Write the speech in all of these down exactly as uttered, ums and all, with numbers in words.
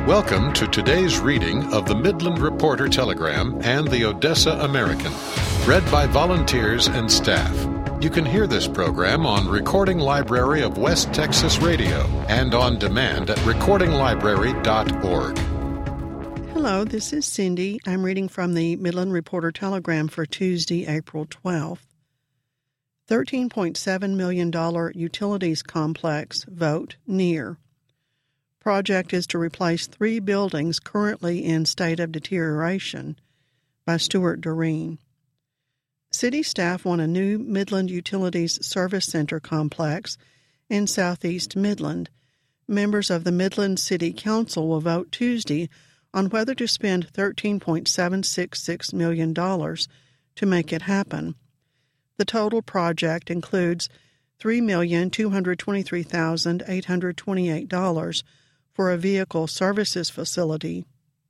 Welcome to today's reading of the Midland Reporter Telegram and the Odessa American, read by volunteers and staff. You can hear this program on Recording Library of West Texas Radio and on demand at recording library dot org. Hello, this is Cindy. I'm reading from the Midland Reporter Telegram for Tuesday, April twelfth. thirteen point seven million dollars utilities complex vote near. Project is to replace three buildings currently in state of deterioration, by Stuart Doreen. City staff want a new Midland Utilities Service Center complex in southeast Midland. Members of the Midland City Council will vote Tuesday on whether to spend thirteen point seven six six million dollars to make it happen. The total project includes three million two hundred twenty-three thousand eight hundred twenty-eight dollars for a vehicle services facility,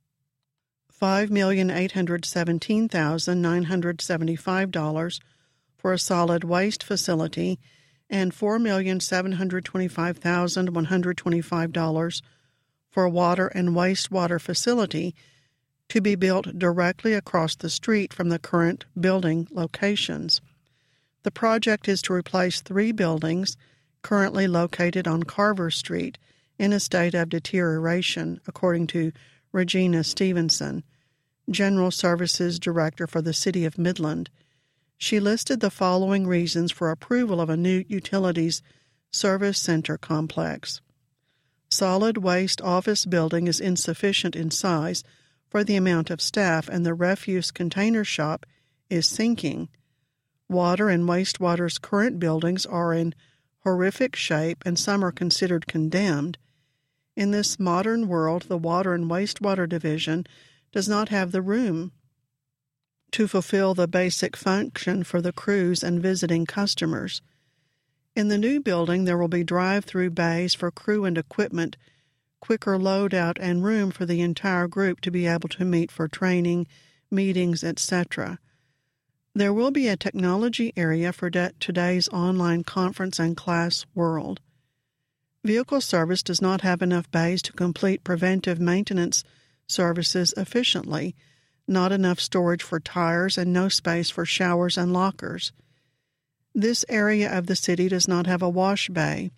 five million eight hundred seventeen thousand nine hundred seventy-five dollars for a solid waste facility, and four million seven hundred twenty-five thousand one hundred twenty-five dollars for a water and wastewater facility to be built directly across the street from the current building locations. The project is to replace three buildings currently located on Carver Street in a state of deterioration, according to Regina Stevenson, General Services Director for the City of Midland. She listed the following reasons for approval of a new utilities service center complex. Solid waste office building is insufficient in size for the amount of staff, and the refuse container shop is sinking. Water and wastewater's current buildings are in horrific shape, and some are considered condemned. In this modern world, the Water and Wastewater Division does not have the room to fulfill the basic function for the crews and visiting customers. In the new building, there will be drive-through bays for crew and equipment, quicker load-out, and room for the entire group to be able to meet for training, meetings, et cetera. There will be a technology area for de- today's online conference and class world. Vehicle service does not have enough bays to complete preventive maintenance services efficiently, not enough storage for tires, and no space for showers and lockers. This area of the city does not have a wash bay.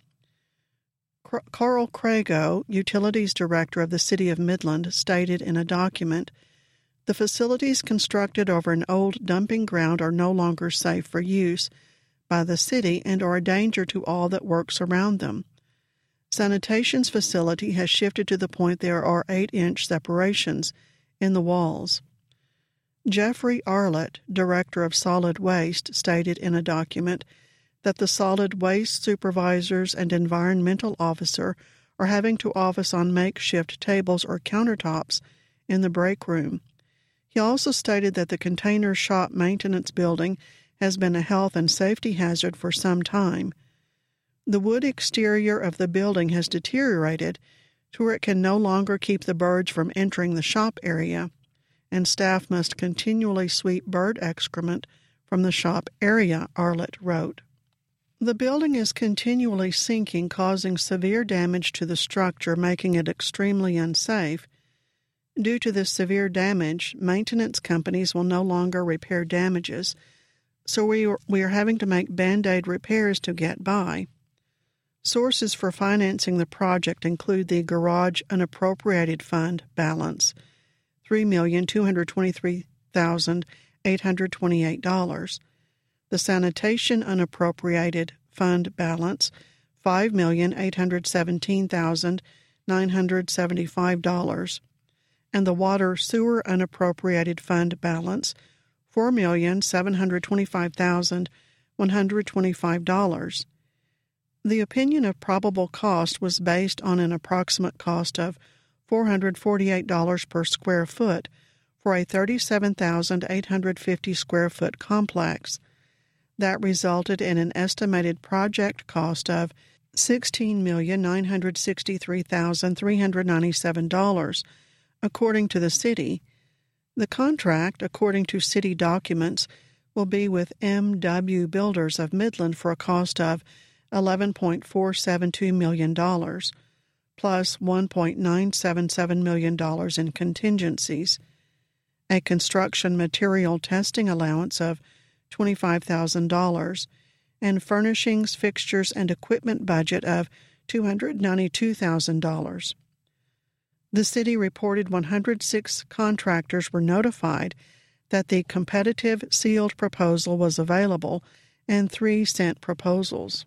Carl Crago, Utilities Director of the City of Midland, stated in a document, "The facilities constructed over an old dumping ground are no longer safe for use by the city and are a danger to all that works around them. Sanitation's facility has shifted to the point there are eight-inch separations in the walls." Jeffrey Arlett, Director of Solid Waste, stated in a document that the solid waste supervisors and environmental officer are having to office on makeshift tables or countertops in the break room. He also stated that the container shop maintenance building has been a health and safety hazard for some time. The wood exterior of the building has deteriorated to where it can no longer keep the birds from entering the shop area, and staff must continually sweep bird excrement from the shop area, Arlett wrote. The building is continually sinking, causing severe damage to the structure, making it extremely unsafe. Due to this severe damage, maintenance companies will no longer repair damages, so we are, we are having to make Band-Aid repairs to get by. Sources for financing the project include the Garage Unappropriated Fund balance, three million two hundred twenty-three thousand eight hundred twenty-eight dollars, the Sanitation Unappropriated Fund balance, five million eight hundred seventeen thousand nine hundred seventy-five dollars, and the Water Sewer Unappropriated Fund balance, four million seven hundred twenty-five thousand one hundred twenty-five dollars. The opinion of probable cost was based on an approximate cost of four hundred forty-eight dollars per square foot for a thirty-seven thousand eight hundred fifty square foot complex. That resulted in an estimated project cost of sixteen million nine hundred sixty-three thousand three hundred ninety-seven dollars, according to the city. The contract, according to city documents, will be with M W Builders of Midland for a cost of eleven point four seven two million dollars. plus one point nine seven seven million dollars in contingencies, a construction material testing allowance of twenty-five thousand dollars, and furnishings, fixtures, and equipment budget of two hundred ninety-two thousand dollars. The city reported one hundred six contractors were notified that the competitive sealed proposal was available, and three sent proposals.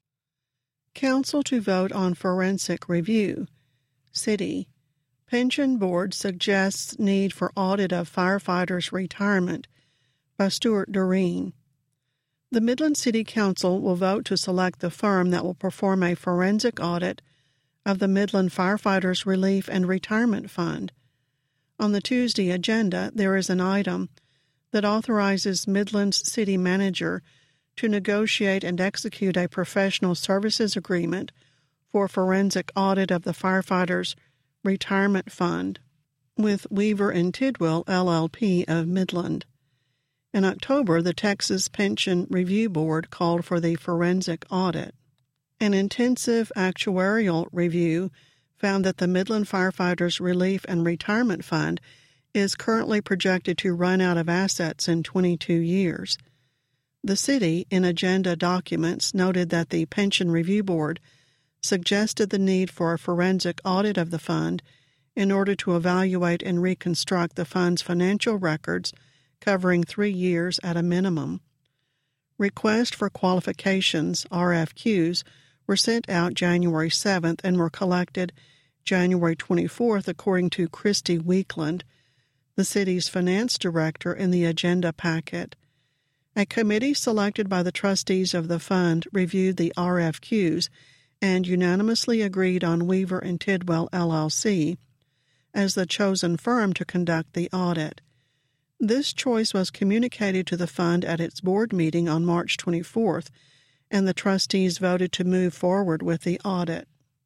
Council to vote on forensic review. City. Pension Board suggests need for audit of firefighters' retirement by Stuart Doreen. The Midland City Council will vote to select the firm that will perform a forensic audit of the Midland Firefighters Relief and Retirement Fund. On the Tuesday agenda, there is an item that authorizes Midland's city manager to negotiate and execute a professional services agreement for forensic audit of the Firefighters Retirement Fund with Weaver and Tidwell, L L P of Midland. In October, the Texas Pension Review Board called for the forensic audit. An intensive actuarial review found that the Midland Firefighters Relief and Retirement Fund is currently projected to run out of assets in twenty-two years. The city, in agenda documents, noted that the Pension Review Board suggested the need for a forensic audit of the fund in order to evaluate and reconstruct the fund's financial records covering three years at a minimum. Requests for qualifications, R F Qs, were sent out January seventh and were collected January twenty-fourth, according to Christy Weekland, the city's finance director, in the agenda packet. A committee selected by the trustees of the fund reviewed the R F Qs and unanimously agreed on Weaver and Tidwell, L L C, as the chosen firm to conduct the audit. This choice was communicated to the fund at its board meeting on March twenty-fourth, and the trustees voted to move forward with the audit.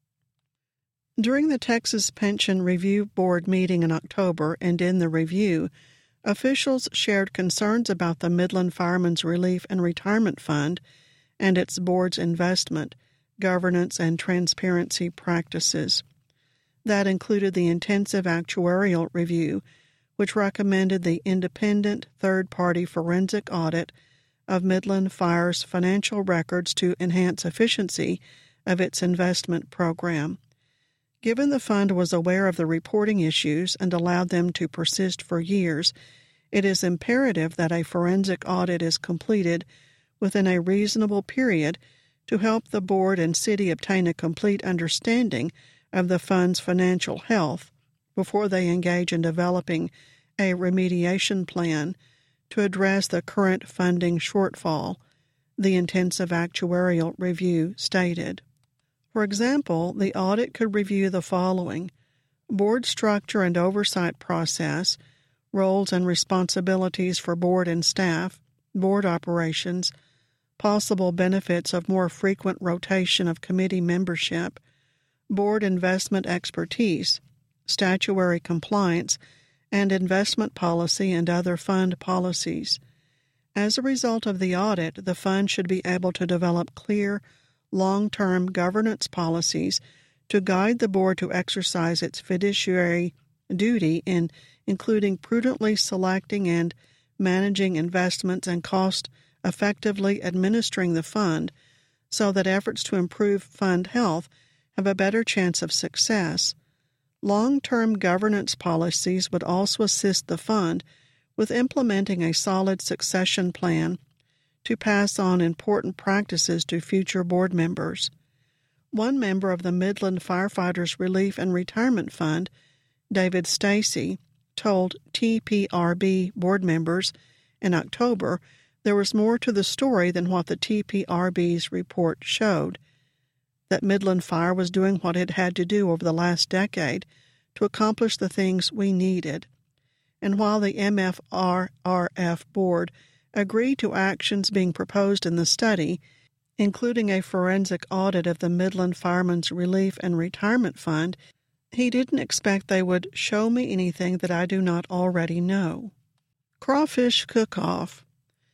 During the Texas Pension Review Board meeting in October and in the review, officials shared concerns about the Midland Firemen's Relief and Retirement Fund and its board's investment, governance, and transparency practices. That included the intensive actuarial review, which recommended the independent third-party forensic audit of Midland Fire's financial records to enhance efficiency of its investment program. Given the fund was aware of the reporting issues and allowed them to persist for years, it is imperative that a forensic audit is completed within a reasonable period to help the board and city obtain a complete understanding of the fund's financial health before they engage in developing a remediation plan to address the current funding shortfall, the intensive actuarial review stated. For example, the audit could review the following: board structure and oversight process, roles and responsibilities for board and staff, board operations, possible benefits of more frequent rotation of committee membership, board investment expertise, statutory compliance, and investment policy and other fund policies. As a result of the audit, the fund should be able to develop clear, long-term governance policies to guide the board to exercise its fiduciary duty in including prudently selecting and managing investments and cost-effectively administering the fund so that efforts to improve fund health have a better chance of success. Long-term governance policies would also assist the fund with implementing a solid succession plan to pass on important practices to future board members. One member of the Midland Firefighters Relief and Retirement Fund, David Stacy, told T P R B board members in October there was more to the story than what the T P R B's report showed, that Midland Fire was doing what it had to do over the last decade to accomplish the things we needed. And while the M F R R F board agreed to actions being proposed in the study, including a forensic audit of the Midland Firemen's Relief and Retirement Fund, he didn't expect they would show me anything that I do not already know. Crawfish Cook-Off.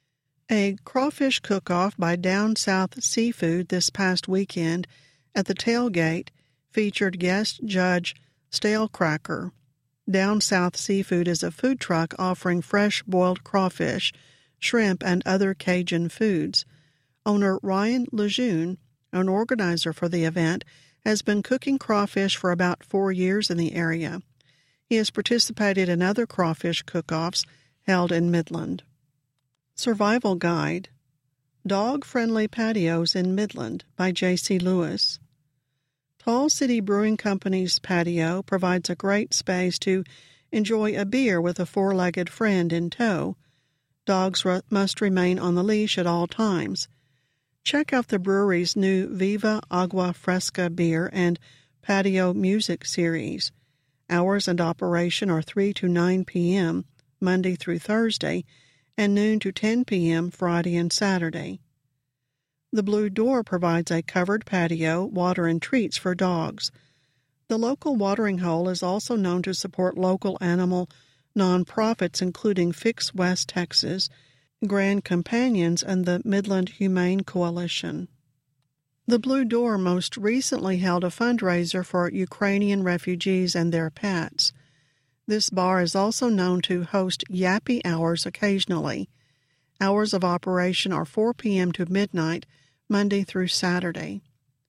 A crawfish cook-off by Down South Seafood this past weekend at the tailgate featured guest judge Stale Cracker. Down South Seafood is a food truck offering fresh boiled crawfish, shrimp, and other Cajun foods. Owner Ryan Lejeune, an organizer for the event, has been cooking crawfish for about four years in the area. He has participated in other crawfish cook-offs held in Midland. Survival Guide: Dog-Friendly Patios in Midland by J C Lewis. Tall City Brewing Company's patio provides a great space to enjoy a beer with a four-legged friend in tow. Dogs r- must remain on the leash at all times. Check out the brewery's new Viva Agua Fresca beer and patio music series. Hours and operation are three to nine p.m., Monday through Thursday, and noon to ten p.m. Friday and Saturday. The Blue Door provides a covered patio, water, and treats for dogs. The local watering hole is also known to support local animal nonprofits including Fix West Texas, Grand Companions, and the Midland Humane Coalition. The Blue Door most recently held a fundraiser for Ukrainian refugees and their pets. This bar is also known to host Yappy Hours occasionally. Hours of operation are four p.m. to midnight, Monday through Saturday.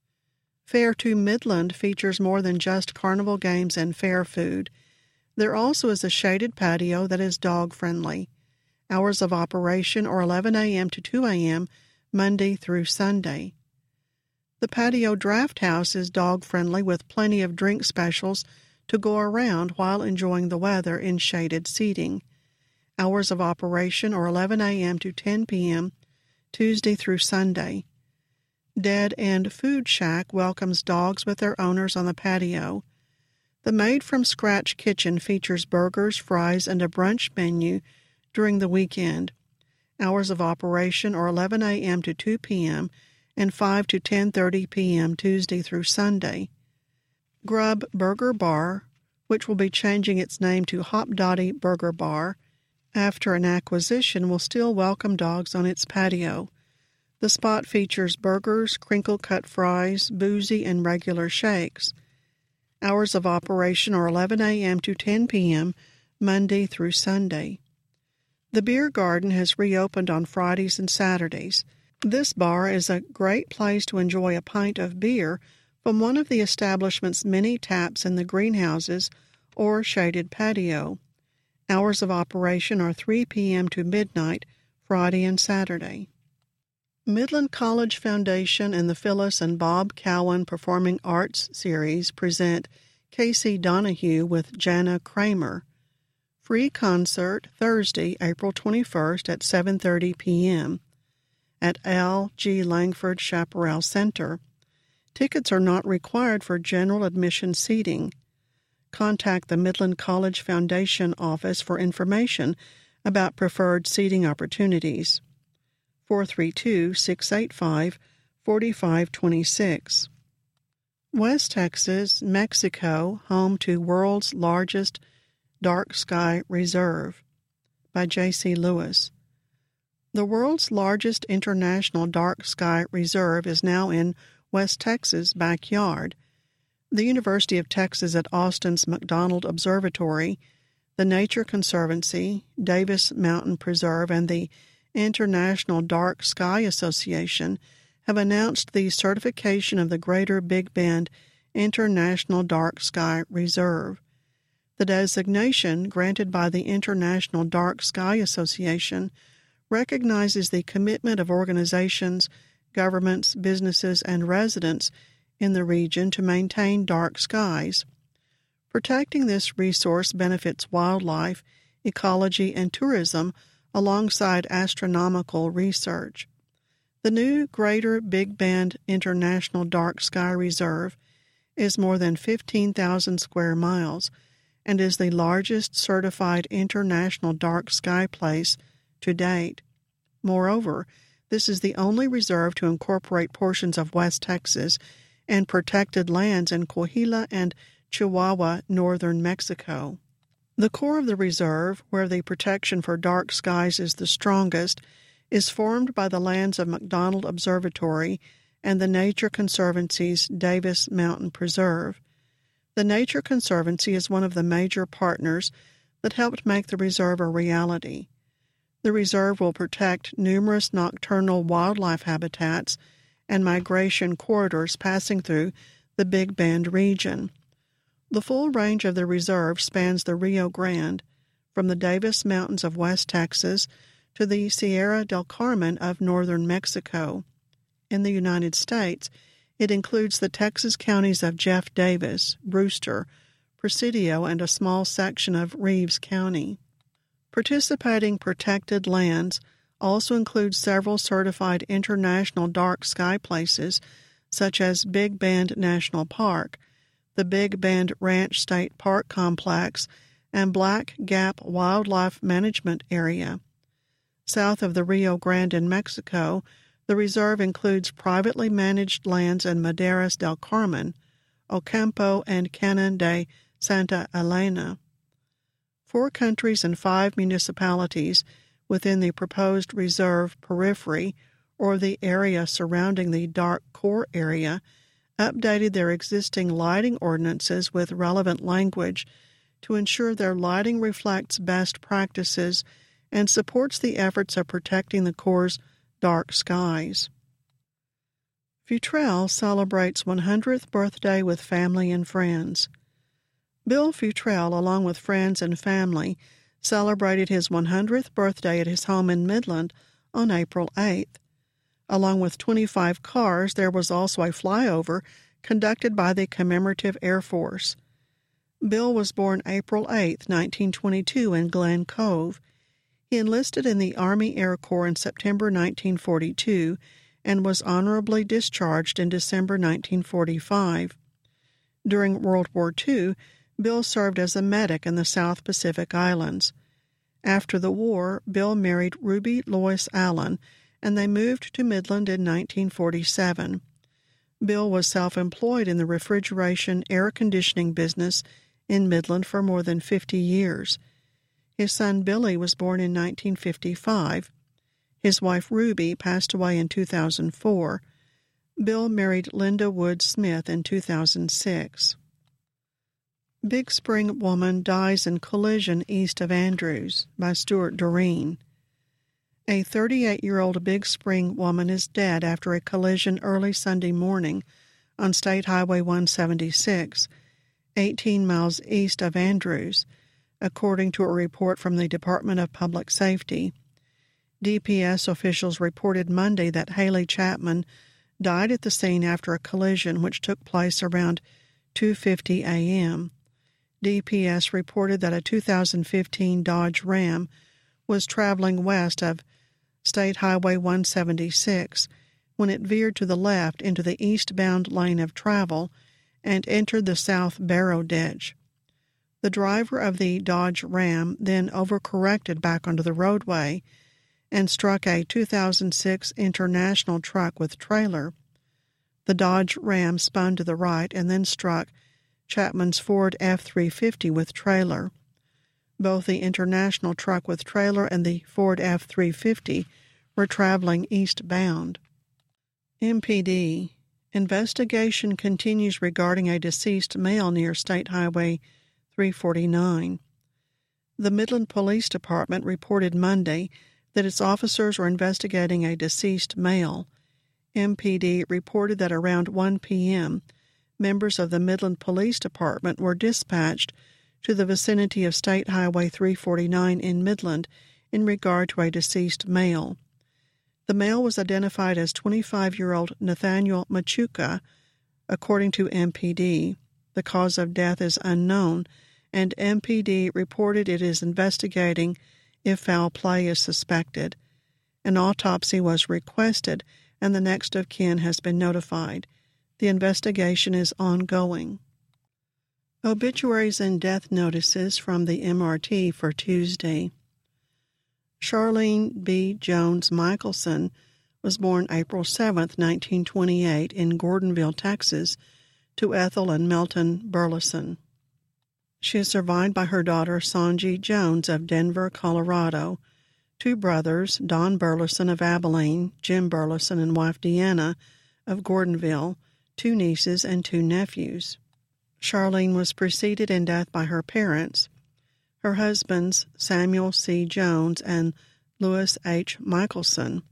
Fair to Midland features more than just carnival games and fair food. There also is a shaded patio that is dog-friendly. Hours of operation are eleven a.m. to two a.m., Monday through Sunday. The Patio Draft House is dog-friendly with plenty of drink specials to go around while enjoying the weather in shaded seating. Hours of operation are eleven a.m. to ten p.m., Tuesday through Sunday. Dead End Food Shack welcomes dogs with their owners on the patio. The made-from-scratch kitchen features burgers, fries, and a brunch menu during the weekend. Hours of operation are eleven a.m. to two p.m. and five to ten thirty p.m. Tuesday through Sunday. Grub Burger Bar, which will be changing its name to Hop Dotty Burger Bar after an acquisition, will still welcome dogs on its patio. The spot features burgers, crinkle-cut fries, boozy, and regular shakes. Hours of operation are eleven a.m. to ten p.m., Monday through Sunday. The Beer Garden has reopened on Fridays and Saturdays. This bar is a great place to enjoy a pint of beer from one of the establishment's many taps in the greenhouses or shaded patio. Hours of operation are three p.m. to midnight, Friday and Saturday. Midland College Foundation and the Phyllis and Bob Cowan Performing Arts Series present Casey Donahue with Jana Kramer. Free concert Thursday, April twenty-first at seven thirty p.m. at L G Langford Chaparral Center. Tickets are not required for general admission seating. Contact the Midland College Foundation office for information about preferred seating opportunities. four three two, six eight five, four five two six. West Texas, Mexico, home to world's largest dark sky reserve by J C Lewis. The world's largest international dark sky reserve is now in West Texas' backyard. The University of Texas at Austin's McDonald Observatory, the Nature Conservancy, Davis Mountain Preserve, and the International Dark Sky Association have announced the certification of the Greater Big Bend International Dark Sky Reserve. The designation, granted by the International Dark Sky Association, recognizes the commitment of organizations, governments, businesses, and residents in the region to maintain dark skies. Protecting this resource benefits wildlife, ecology, and tourism alongside astronomical research. The new Greater Big Bend International Dark Sky Reserve is more than fifteen thousand square miles and is the largest certified international dark sky place to date. Moreover, this is the only reserve to incorporate portions of West Texas and protected lands in Coahuila and Chihuahua, northern Mexico. The core of the reserve, where the protection for dark skies is the strongest, is formed by the lands of McDonald Observatory and the Nature Conservancy's Davis Mountain Preserve. The Nature Conservancy is one of the major partners that helped make the reserve a reality. The reserve will protect numerous nocturnal wildlife habitats and migration corridors passing through the Big Bend region. The full range of the reserve spans the Rio Grande, from the Davis Mountains of West Texas to the Sierra del Carmen of northern Mexico. In the United States, it includes the Texas counties of Jeff Davis, Brewster, Presidio, and a small section of Reeves County. Participating protected lands also include several certified international dark sky places, such as Big Bend National Park, the Big Bend Ranch State Park Complex, and Black Gap Wildlife Management Area. South of the Rio Grande in Mexico, the reserve includes privately managed lands in Maderas del Carmen, Ocampo, and Canon de Santa Elena. Four countries and five municipalities within the proposed reserve periphery, or the area surrounding the dark core area, updated their existing lighting ordinances with relevant language to ensure their lighting reflects best practices and supports the efforts of protecting the Corps' dark skies. Futrell celebrates one hundredth birthday with family and friends. Bill Futrell, along with friends and family, celebrated his one hundredth birthday at his home in Midland on April eighth. Along with twenty-five cars, there was also a flyover conducted by the Commemorative Air Force. Bill was born April eighth, nineteen twenty-two, in Glen Cove. He enlisted in the Army Air Corps in September nineteen forty-two and was honorably discharged in December nineteen forty-five. During World War Two, Bill served as a medic in the South Pacific Islands. After the war, Bill married Ruby Lois Allen, and they moved to Midland in nineteen forty-seven. Bill was self-employed in the refrigeration air conditioning business in Midland for more than fifty years. His son Billy was born in nineteen fifty-five. His wife Ruby passed away in two thousand four. Bill married Linda Wood Smith in two thousand six. Big Spring Woman Dies in Collision East of Andrews by Stuart Doreen. A thirty-eight-year-old Big Spring woman is dead after a collision early Sunday morning on State Highway one seventy-six, eighteen miles east of Andrews, according to a report from the Department of Public Safety. D P S officials reported Monday that Haley Chapman died at the scene after a collision which took place around two fifty a.m. D P S reported that a two thousand fifteen Dodge Ram was traveling west of State Highway one seventy-six when it veered to the left into the eastbound lane of travel and entered the South Barrow Ditch. The driver of the Dodge Ram then overcorrected back onto the roadway and struck a two thousand six International truck with trailer. The Dodge Ram spun to the right and then struck Chapman's Ford F three fifty with trailer. Both the International truck with trailer and the Ford F three fifty were traveling eastbound. M P D. Investigation continues regarding a deceased male near State Highway three forty-nine. The Midland Police Department reported Monday that its officers were investigating a deceased male. M P D reported that around one p.m., members of the Midland Police Department were dispatched to the vicinity of State Highway three forty-nine in Midland in regard to a deceased male. The male was identified as twenty-five-year-old Nathaniel Machuca, according to M P D. The cause of death is unknown, and M P D reported it is investigating if foul play is suspected. An autopsy was requested, and the next of kin has been notified. The investigation is ongoing. Obituaries and death notices from the M R T for Tuesday. Charlene B. Jones Michelson was born April seventh, nineteen twenty-eight, in Gordonville, Texas, to Ethel and Melton Burleson. She is survived by her daughter Sonji Jones of Denver, Colorado, two brothers, Don Burleson of Abilene, Jim Burleson, and wife Deanna of Gordonville, two nieces, and two nephews. Charlene was preceded in death by her parents, her husbands Samuel C. Jones and Louis H. Michelson,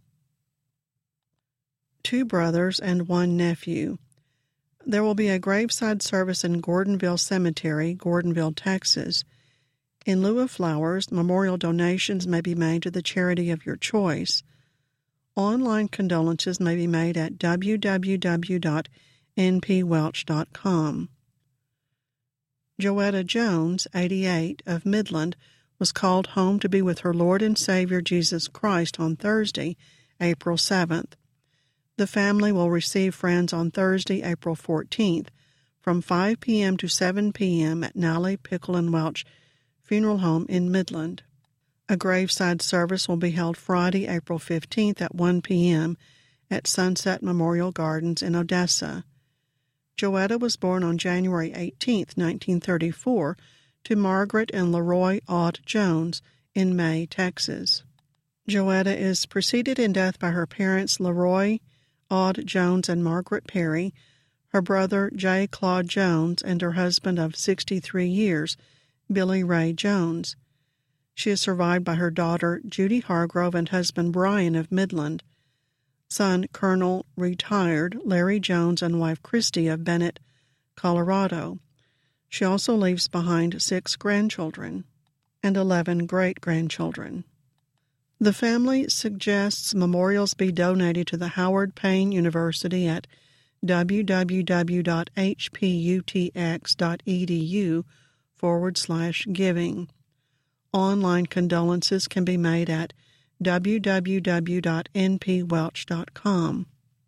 two brothers, and one nephew. There will be a graveside service in Gordonville Cemetery, Gordonville, Texas. In lieu of flowers, memorial donations may be made to the charity of your choice. Online condolences may be made at w w w dot n p welch dot com. Joetta Jones, eighty-eight, of Midland, was called home to be with her Lord and Savior Jesus Christ on Thursday, April seventh. The family will receive friends on Thursday, April fourteenth, from five p.m. to seven p.m. at Nally Pickle and Welch Funeral Home in Midland. A graveside service will be held Friday, April fifteenth at one p.m. at Sunset Memorial Gardens in Odessa. Joetta was born on January eighteenth, nineteen thirty-four, to Margaret and Leroy Aud Jones in May, Texas. Joetta is preceded in death by her parents Leroy Aud Jones and Margaret Perry, her brother J. Claude Jones, and her husband of sixty-three years, Billy Ray Jones. She is survived by her daughter Judy Hargrove and husband Brian of Midland, son Colonel retired Larry Jones and wife Christy of Bennett, Colorado. She also leaves behind six grandchildren and eleven great-grandchildren. The family suggests memorials be donated to the Howard Payne University at w w w dot h p u t x dot e d u forward slash giving. Online condolences can be made at w w w dot n p welch dot com.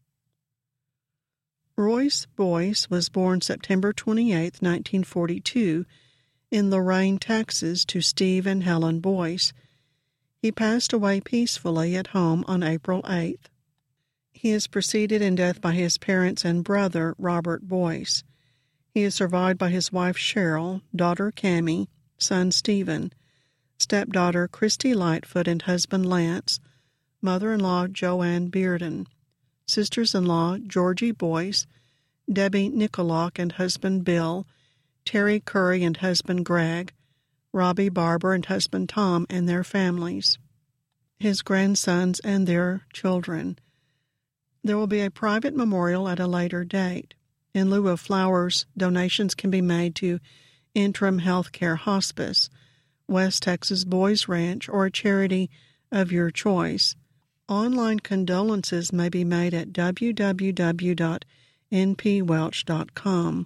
Royce Boyce was born September twenty-eighth, nineteen forty-two, in Lorain, Texas, to Steve and Helen Boyce. He passed away peacefully at home on April eighth. He is preceded in death by his parents and brother, Robert Boyce. He is survived by his wife Cheryl, daughter Cammie, son Stephen, stepdaughter Christy Lightfoot and husband Lance, mother-in-law Joanne Bearden, sisters-in-law Georgie Boyce, Debbie Nicolock and husband Bill, Terry Curry and husband Greg, Robbie Barber and husband Tom and their families, his grandsons and their children. There will be a private memorial at a later date. In lieu of flowers, donations can be made to Interim Healthcare Hospice, West Texas Boys Ranch, or a charity of your choice. Online condolences may be made at w w w dot n p welch dot com.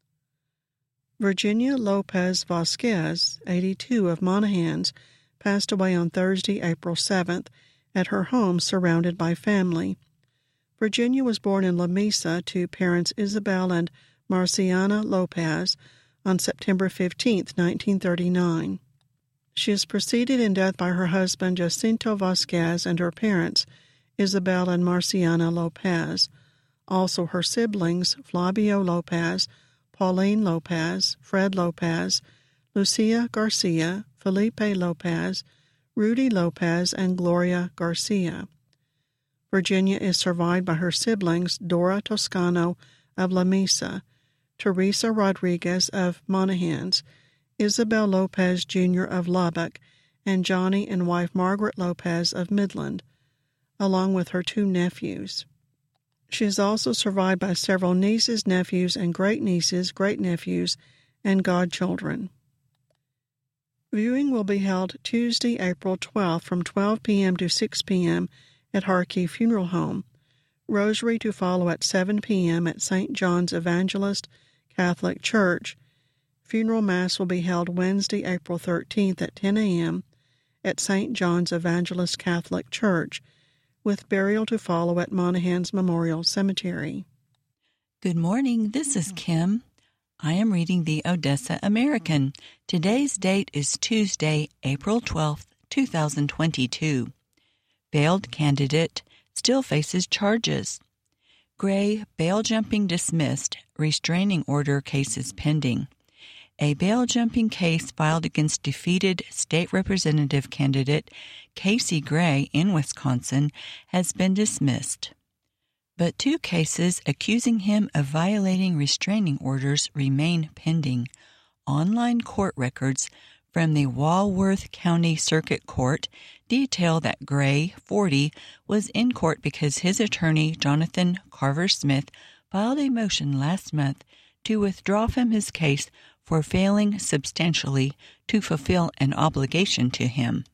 Virginia Lopez Vasquez, eighty-two, of Monahans, passed away on Thursday, April seventh, at her home surrounded by family. Virginia was born in La Mesa to parents Isabel and Marciana Lopez on September fifteenth, nineteen thirty-nine. She is preceded in death by her husband Jacinto Vasquez and her parents Isabel and Marciana Lopez, also her siblings Flavio Lopez, Pauline Lopez, Fred Lopez, Lucia Garcia, Felipe Lopez, Rudy Lopez, and Gloria Garcia. Virginia is survived by her siblings Dora Toscano of La Mesa, Teresa Rodriguez of Monahans, Isabel Lopez Junior of Lubbock, and Johnny and wife Margaret Lopez of Midland, along with her two nephews. She is also survived by several nieces, nephews, and great-nieces, great-nephews, and godchildren. Viewing will be held Tuesday, April twelfth from twelve p.m. to six p.m. at Harkey Funeral Home. Rosary to follow at seven p.m. at Saint John's Evangelist Catholic Church. Funeral Mass will be held Wednesday, April thirteenth at ten a.m. at Saint John's Evangelist Catholic Church, with burial to follow at Monahans Memorial Cemetery. Good morning, this is Kim. I am reading the Odessa American. Today's date is Tuesday, April twelfth, two thousand twenty-two. Bailed candidate still faces charges. Gray, bail jumping dismissed, restraining order cases pending. A bail jumping case filed against defeated state representative candidate Casey Gray in Wisconsin has been dismissed. But two cases accusing him of violating restraining orders remain pending. Online court records from the Walworth County Circuit Court detail that Gray, forty, was in court because his attorney, Jonathan Carver Smith, filed a motion last month to withdraw from his case for failing substantially to fulfill an obligation to him.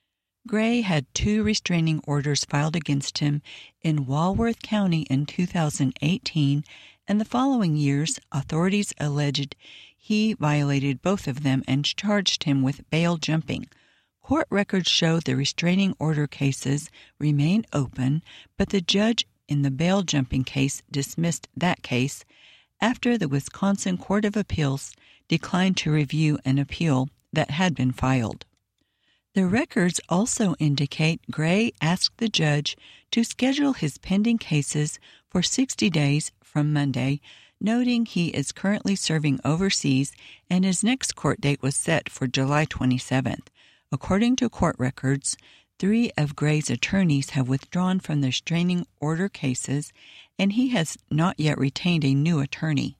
Gray had two restraining orders filed against him in Walworth County in two thousand eighteen, and the following years, authorities alleged he violated both of them and charged him with bail jumping. Court records show the restraining order cases remain open, but the judge in the bail jumping case dismissed that case after the Wisconsin Court of Appeals declined to review an appeal that had been filed. The records also indicate Gray asked the judge to schedule his pending cases for sixty days from Monday, noting he is currently serving overseas and his next court date was set for July twenty-seventh. According to court records, three of Gray's attorneys have withdrawn from the restraining order cases, and he has not yet retained a new attorney.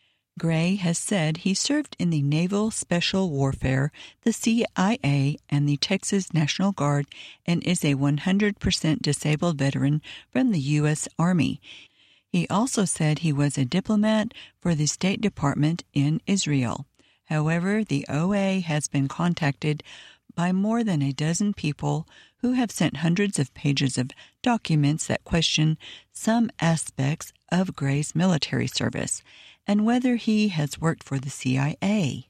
Gray has said he served in the Naval Special Warfare, the C I A, and the Texas National Guard, and is a one hundred percent disabled veteran from the U S Army. He also said he was a diplomat for the State Department in Israel. However, the O A has been contacted by more than a dozen people who have sent hundreds of pages of documents that question some aspects of Gray's military service and whether he has worked for the C I A.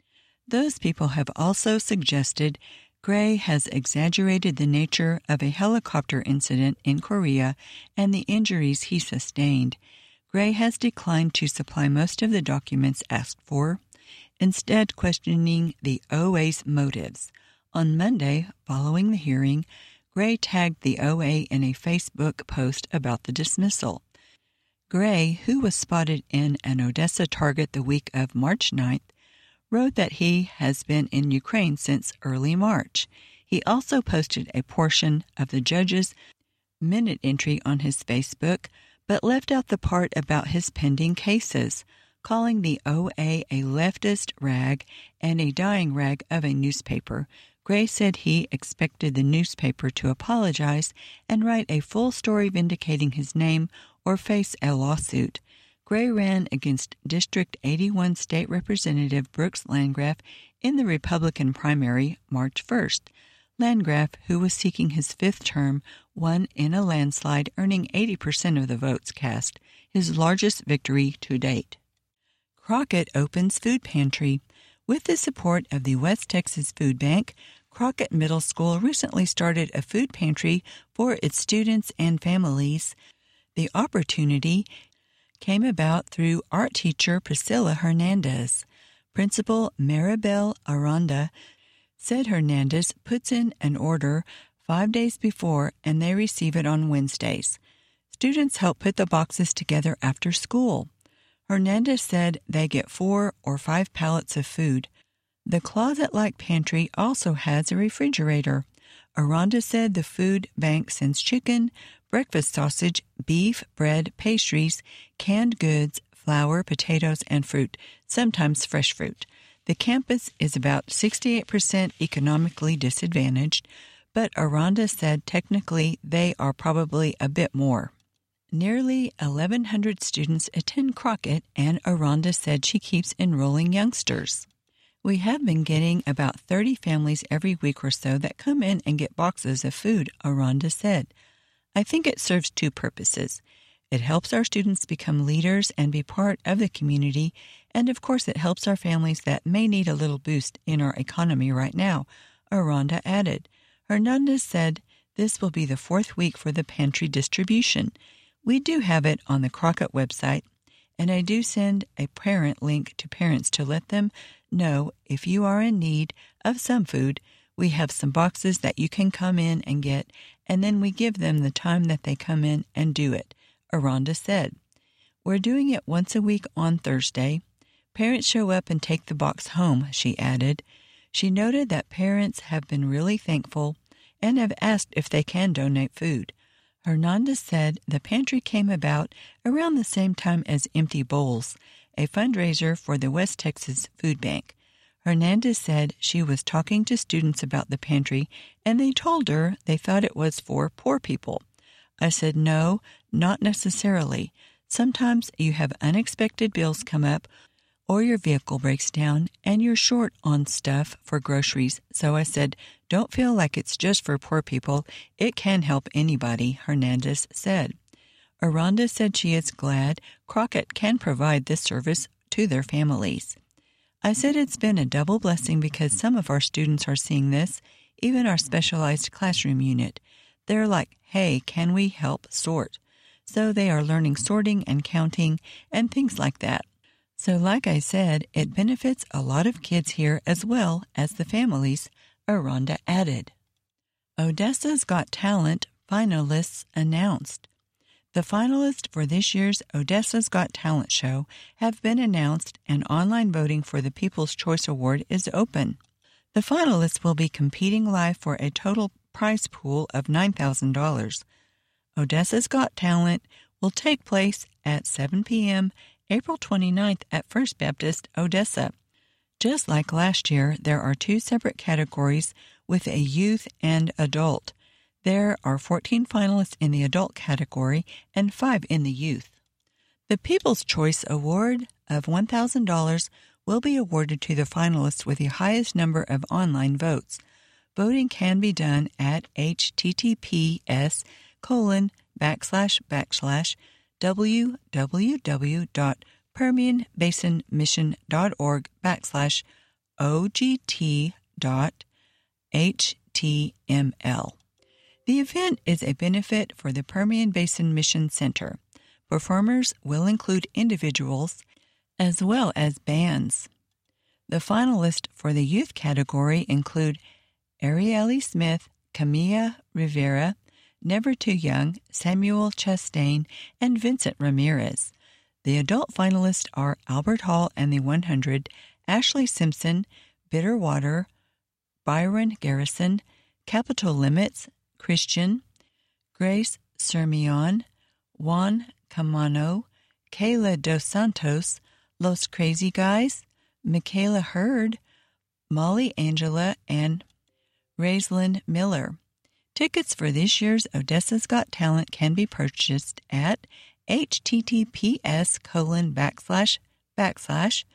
Those people have also suggested Gray has exaggerated the nature of a helicopter incident in Korea and the injuries he sustained. Gray has declined to supply most of the documents asked for, instead questioning the O A's motives. On Monday, following the hearing, Gray tagged the O A in a Facebook post about the dismissal. Gray, who was spotted in an Odessa target the week of March ninth, wrote that he has been in Ukraine since early March. He also posted a portion of the judge's minute entry on his Facebook, but left out the part about his pending cases, calling the O A a leftist rag and a dying rag of a newspaper. Gray said he expected the newspaper to apologize and write a full story vindicating his name or face a lawsuit. Gray ran against District eighty-one State Representative Brooks Landgraf in the Republican primary March first. Landgraf, who was seeking his fifth term, won in a landslide, earning eighty percent of the votes cast, his largest victory to date. Crockett opens food pantry. With the support of the West Texas Food Bank, Crockett Middle School recently started a food pantry for its students and families. The opportunity came about through art teacher Priscilla Hernandez. Principal Maribel Aranda said Hernandez puts in an order five days before and they receive it on Wednesdays. Students help put the boxes together after school. Hernandez said they get four or five pallets of food. The closet-like pantry also has a refrigerator. Aranda said the food bank sends chicken, breakfast sausage, beef, bread, pastries, canned goods, flour, potatoes, and fruit, sometimes fresh fruit. The campus is about sixty-eight percent economically disadvantaged, but Aranda said technically they are probably a bit more. Nearly eleven hundred students attend Crockett, and Aranda said she keeps enrolling youngsters. We have been getting about thirty families every week or so that come in and get boxes of food, Aranda said. I think it serves two purposes. It helps our students become leaders and be part of the community, and of course it helps our families that may need a little boost in our economy right now, Aranda added. Hernandez said this will be the fourth week for the pantry distribution. We do have it on the Crockett website, and I do send a parent link to parents to let them know if you are in need of some food. We have some boxes that you can come in and get, and then we give them the time that they come in and do it, Aranda said. We're doing it once a week on Thursday. Parents show up and take the box home, she added. She noted that parents have been really thankful and have asked if they can donate food. Hernandez said the pantry came about around the same time as Empty Bowls, a fundraiser for the West Texas Food Bank. Hernandez said she was talking to students about the pantry, and they told her they thought it was for poor people. I said, no, not necessarily. Sometimes you have unexpected bills come up, or your vehicle breaks down, and you're short on stuff for groceries. So I said, don't feel like it's just for poor people. It can help anybody, Hernandez said. Aranda said she is glad Crockett can provide this service to their families. I said it's been a double blessing because some of our students are seeing this, even our specialized classroom unit. They're like, hey, can we help sort? So they are learning sorting and counting and things like that. So like I said, it benefits a lot of kids here as well as the families, Aranda added. Odessa's Got Talent finalists announced. The finalists for this year's Odessa's Got Talent show have been announced, and online voting for the People's Choice Award is open. The finalists will be competing live for a total prize pool of nine thousand dollars. Odessa's Got Talent will take place at seven p.m. April twenty-ninth at First Baptist, Odessa. Just like last year, there are two separate categories with a youth and adult. There are fourteen finalists in the adult category and five in the youth. The People's Choice Award of one thousand dollars will be awarded to the finalists with the highest number of online votes. Voting can be done at https colon backslash backslash www.permianbasinmission.org backslash ogt.html. The event is a benefit for the Permian Basin Mission Center. Performers will include individuals as well as bands. The finalists for the youth category include Arielle Smith, Camilla Rivera, Never Too Young, Samuel Chastain, and Vincent Ramirez. The adult finalists are Albert Hall and the one hundred, Ashley Simpson, Bitter Water, Byron Garrison, Capital Limits, Christian, Grace Sermion, Juan Camano, Kayla Dos Santos, Los Crazy Guys, Michaela Hurd, Molly Angela, and Raislyn Miller. Tickets for this year's Odessa's Got Talent can be purchased at https colon backslash backslash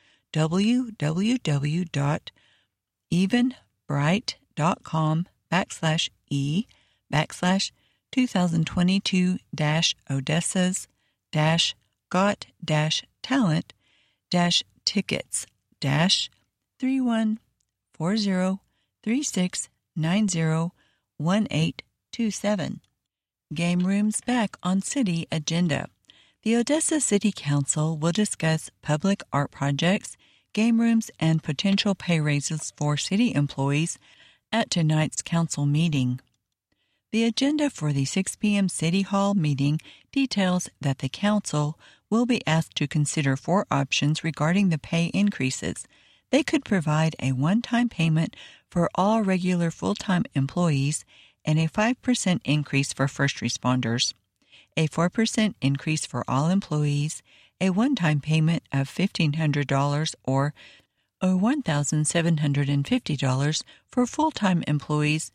www.evenbright.com backslash e backslash twenty twenty-two dash Odessa's dash got dash talent dash tickets dash three one four zero three six nine zero one eight two seven. Game rooms back on city agenda. The Odessa City Council will discuss public art projects, game rooms, and potential pay raises for city employees at tonight's council meeting. The agenda for the six p.m. City Hall meeting details that the council will be asked to consider four options regarding the pay increases. They could provide a one-time payment for all regular full-time employees and a five percent increase for first responders, a four percent increase for all employees, a one-time payment of fifteen hundred dollars or or one thousand seven hundred fifty dollars for full-time employees,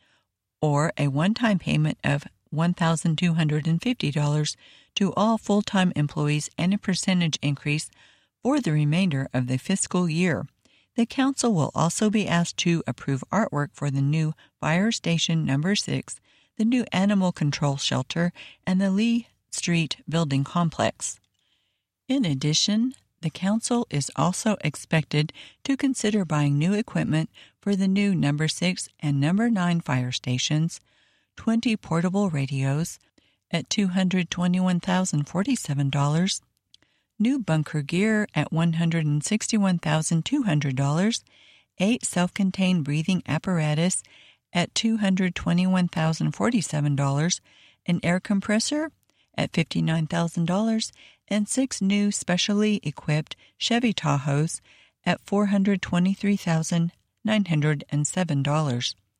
or a one-time payment of one thousand two hundred fifty dollars to all full-time employees and a percentage increase for the remainder of the fiscal year. The council will also be asked to approve artwork for the new Fire Station Number six, the new Animal Control Shelter, and the Lee Street Building Complex. In addition, the council is also expected to consider buying new equipment for the new Number six and Number nine fire stations, twenty portable radios at two hundred twenty-one thousand forty-seven dollars, new bunker gear at one hundred sixty-one thousand two hundred dollars, eight self-contained breathing apparatus at two hundred twenty-one thousand forty-seven dollars, an air compressor at fifty-nine thousand dollars, and six new specially equipped Chevy Tahoes at four hundred twenty-three thousand nine hundred seven dollars.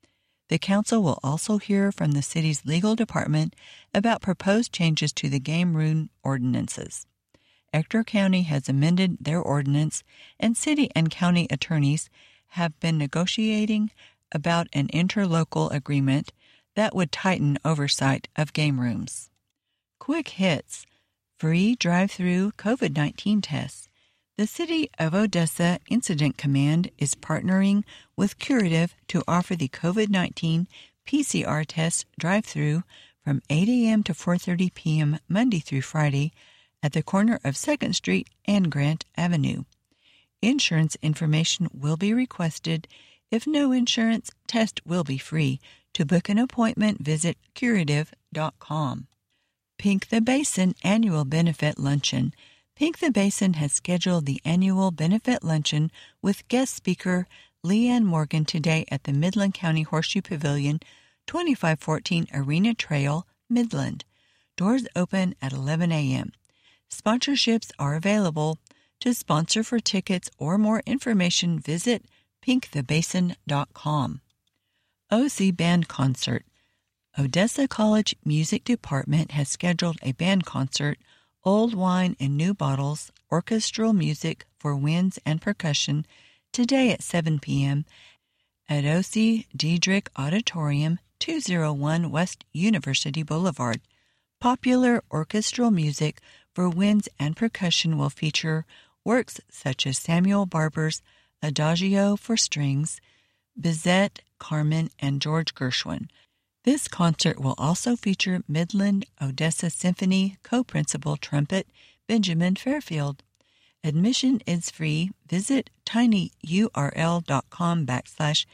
The council will also hear from the city's legal department about proposed changes to the game room ordinances. Ector County has amended their ordinance, and city and county attorneys have been negotiating about an interlocal agreement that would tighten oversight of game rooms. Quick hits: free drive-through COVID nineteen tests. The City of Odessa Incident Command is partnering with Curative to offer the COVID nineteen P C R test drive-through from eight a.m. to four thirty p.m. Monday through Friday at the corner of second Street and Grant Avenue. Insurance information will be requested. If no insurance, test will be free. To book an appointment, visit curative dot com. Pink the Basin Annual Benefit Luncheon. Pink the Basin has scheduled the annual benefit luncheon with guest speaker Leanne Morgan today at the Midland County Horseshoe Pavilion, twenty-five fourteen Arena Trail, Midland. Doors open at eleven a.m. Sponsorships are available. To sponsor for tickets or more information, visit pink the basin dot com. O C Band Concert. Odessa College Music Department has scheduled a band concert, Old Wine in New Bottles, orchestral music for winds and percussion, today at seven p.m. at O C Diedrich Auditorium, two oh one West University Boulevard. Popular orchestral music for winds and percussion will feature works such as Samuel Barber's Adagio for Strings, Bizet, Carmen, and George Gershwin. This concert will also feature Midland Odessa Symphony co-principal trumpet Benjamin Fairfield. Admission is free. Visit tinyurl.com backslash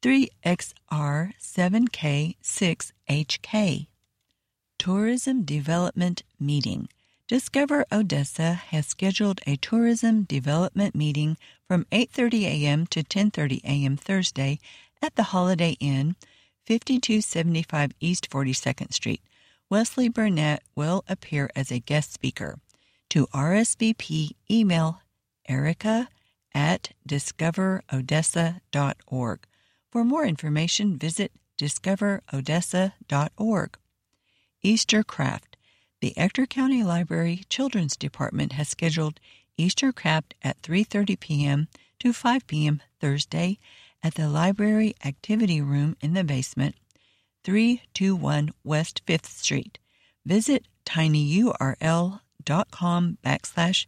3xr7k6hk. Tourism Development Meeting. Discover Odessa has scheduled a tourism development meeting from eight thirty a.m. to ten thirty a.m. Thursday at the Holiday Inn, fifty-two seventy-five East forty-second Street. Wesley Burnett will appear as a guest speaker. To R S V P, email erica at discover odessa dot org. For more information, visit discover odessa dot org. Easter Craft. The Ector County Library Children's Department has scheduled Easter Craft at three thirty p.m. to five p.m. Thursday at the Library Activity Room in the basement, three twenty-one West fifth Street. Visit tinyurl.com backslash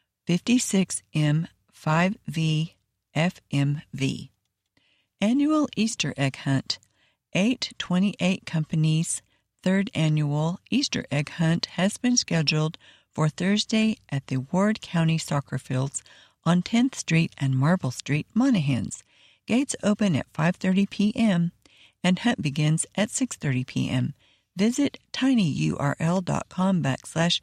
56M5VFMV. Annual Easter Egg Hunt. eight twenty-eight Company's third annual Easter Egg Hunt has been scheduled for Thursday at the Ward County Soccer Fields on tenth Street and Marble Street, Monahans. Gates open at five thirty p.m. and hunt begins at six thirty p.m. Visit tinyurl.com backslash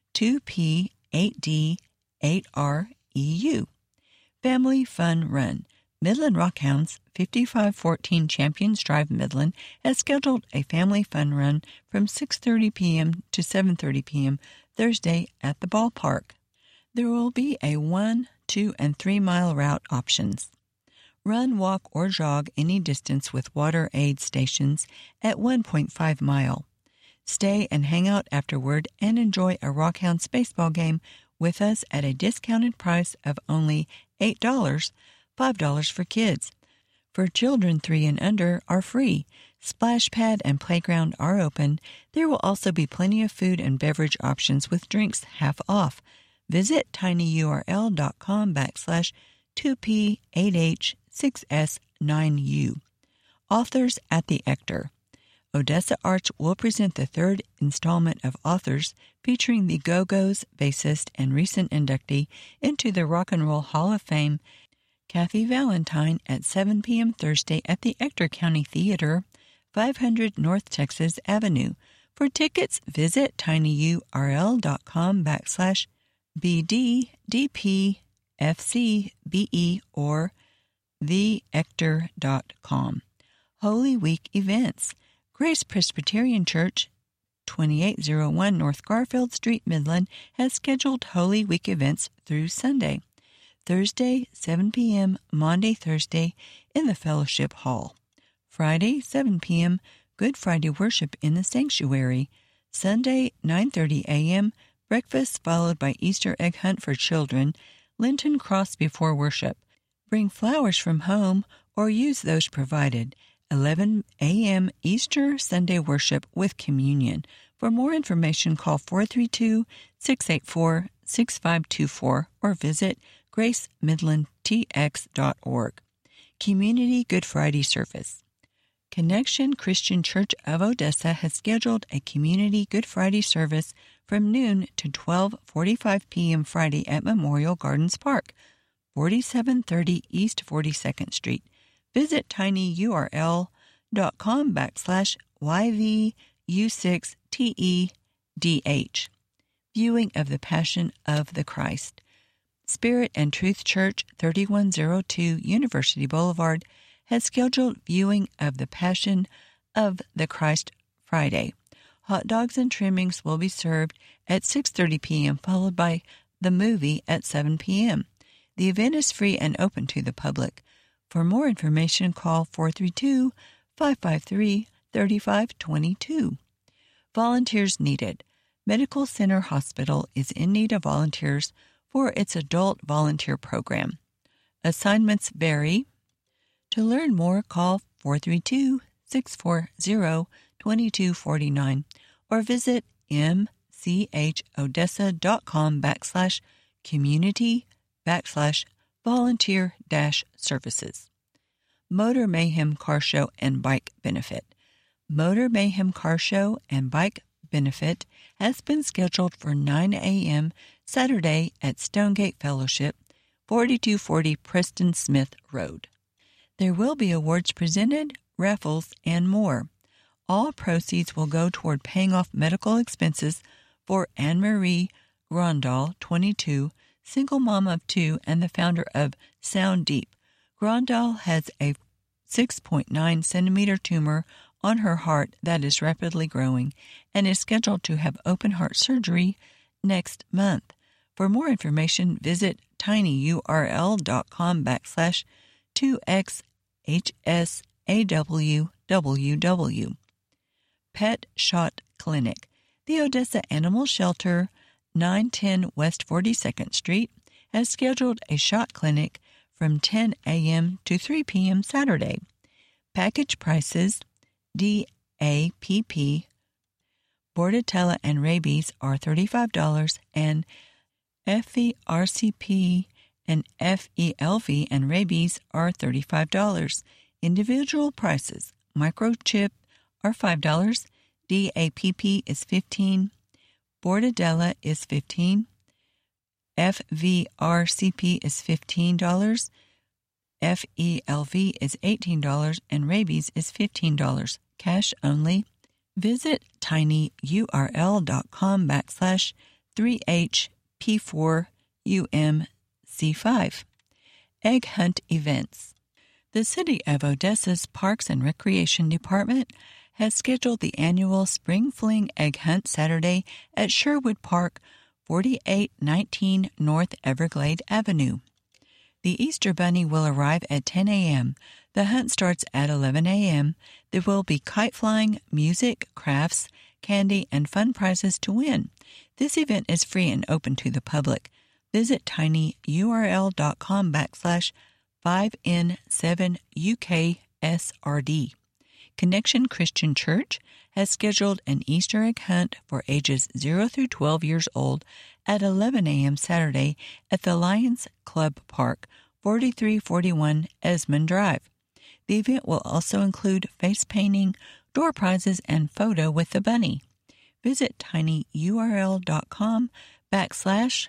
2P8D8REU. Family Fun Run. Midland Rockhounds, fifty-five fourteen Champions Drive, Midland, has scheduled a family fun run from six thirty p.m. to seven thirty p.m. Thursday at the ballpark. There will be a one, two, and three mile route options. Run, walk, or jog any distance with water aid stations at one point five mile. Stay and hang out afterward and enjoy a Rockhounds baseball game with us at a discounted price of only eight dollars, five dollars for kids. For children three and under are free. Splash pad and playground are open. There will also be plenty of food and beverage options with drinks half off. Visit tinyurl.com backslash 2P8H6S9U. Authors at the Ector. Odessa Arts will present the third installment of Authors, featuring the Go-Go's bassist and recent inductee into the Rock and Roll Hall of Fame, Kathy Valentine, at seven p.m. Thursday at the Ector County Theater, five hundred North Texas Avenue. For tickets, visit tinyurl.com backslash BDDPFCBE or the ector dot com. Holy Week Events. Grace Presbyterian Church, twenty-eight oh one North Garfield Street, Midland, has scheduled Holy Week events through Sunday. Thursday, seven p.m., Maundy Thursday in the Fellowship Hall. Friday, seven p.m., Good Friday worship in the sanctuary. Sunday, nine thirty a.m., breakfast followed by Easter egg hunt for children. Lenten cross before worship. Bring flowers from home or use those provided. eleven a.m. Easter Sunday worship with communion. For more information, call four three two, six eight four, six five two four or visit grace midland t x dot org. Community Good Friday Service. Connection Christian Church of Odessa has scheduled a Community Good Friday service from noon to twelve forty-five p.m. Friday at Memorial Gardens Park, forty-seven thirty East forty-second Street. Visit tinyurl.com backslash YVU6TEDH. Viewing of the Passion of the Christ. Spirit and Truth Church, thirty-one oh two University Boulevard, has scheduled viewing of the Passion of the Christ Friday. Hot dogs and trimmings will be served at six thirty p.m., followed by the movie at seven p.m. The event is free and open to the public. For more information, call four three two, five five three, three five two two. Volunteers needed. Medical Center Hospital is in need of volunteers for its adult volunteer program. Assignments vary. To learn more, call four three two, six four zero, two two four nine or visit mchodessa.com backslash community backslash volunteer dash services. Motor Mayhem Car Show and Bike Benefit. Motor Mayhem Car Show and Bike Benefit has been scheduled for nine a.m. Saturday at Stonegate Fellowship, forty-two forty Preston Smith Road. There will be awards presented, raffles, and more. All proceeds will go toward paying off medical expenses for Anne-Marie Grandal, twenty-two, single mom of two and the founder of Sound Deep. Grandal has a six point nine centimeter tumor on her heart that is rapidly growing and is scheduled to have open heart surgery next month. For more information, visit tinyurl.com backslash 2xhsawww. Pet Shot Clinic. The Odessa Animal Shelter, nine ten West forty-second Street, has scheduled a shot clinic from ten a.m. to three p.m. Saturday. Package prices, D A P P, Bordetella and rabies are thirty-five dollars and F E R C P and F E L V and rabies are thirty-five dollars. Individual prices, microchip are five dollars, D A P P is fifteen dollars, Bordetella is fifteen dollars, F V R C P is fifteen dollars, F E L V is eighteen dollars, and rabies is fifteen dollars. Cash only. Visit tinyurl.com backslash 3HP4UMC5. Egg Hunt Events. The City of Odessa's Parks and Recreation Department has scheduled the annual Spring Fling Egg Hunt Saturday at Sherwood Park, forty-eight nineteen North Everglade Avenue. The Easter Bunny will arrive at ten a.m. The hunt starts at eleven a.m. There will be kite flying, music, crafts, candy, and fun prizes to win. This event is free and open to the public. Visit tinyurl.com backslash 5N7UKSRD. Connection Christian Church has scheduled an Easter egg hunt for ages zero through twelve years old at eleven a.m. Saturday at the Lions Club Park, forty-three forty-one Esmond Drive. The event will also include face painting, door prizes, and photo with the bunny. Visit tinyurl.com backslash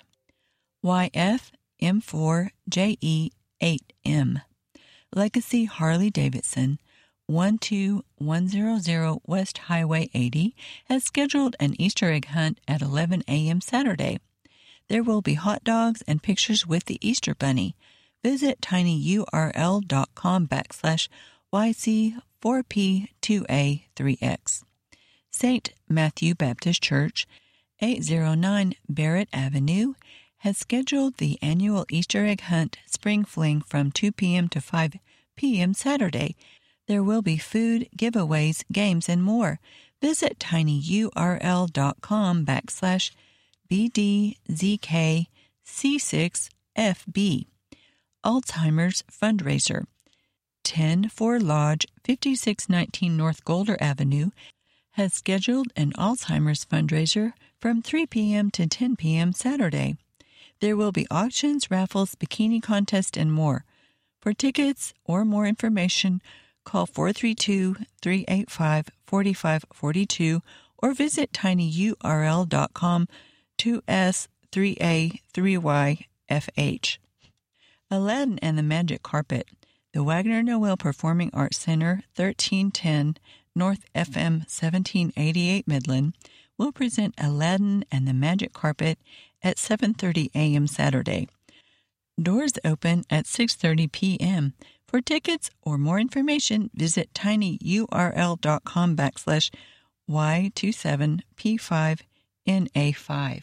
YF M4J E8M. Legacy Harley Davidson, one two one zero zero West Highway eighty, has scheduled an Easter egg hunt at eleven a.m. Saturday. There will be hot dogs and pictures with the Easter Bunny. Visit tinyurl.com backslash YC4P2A3X. Saint Matthew Baptist Church, eight oh nine Barrett Avenue, has scheduled the annual Easter egg hunt Spring Fling from two p.m. to five p.m. Saturday. There will be food, giveaways, games, and more. Visit tinyurl.com backslash BDZKC6FB. Alzheimer's Fundraiser. ten Four Lodge, fifty-six nineteen North Golder Avenue, has scheduled an Alzheimer's fundraiser from three p.m. to ten p.m. Saturday. There will be auctions, raffles, bikini contest, and more. For tickets or more information, call four three two, three eight five, four five four two or visit tinyurl.com two S three A three Y F H. Aladdin and the Magic Carpet. The Wagner Noel Performing Arts Center, thirteen ten North F M seventeen eighty-eight Midland, will present Aladdin and the Magic Carpet at seven thirty a.m. Saturday. Doors open at six thirty p.m. For tickets or more information, visit tinyurl.com backslash Y27P5NA5.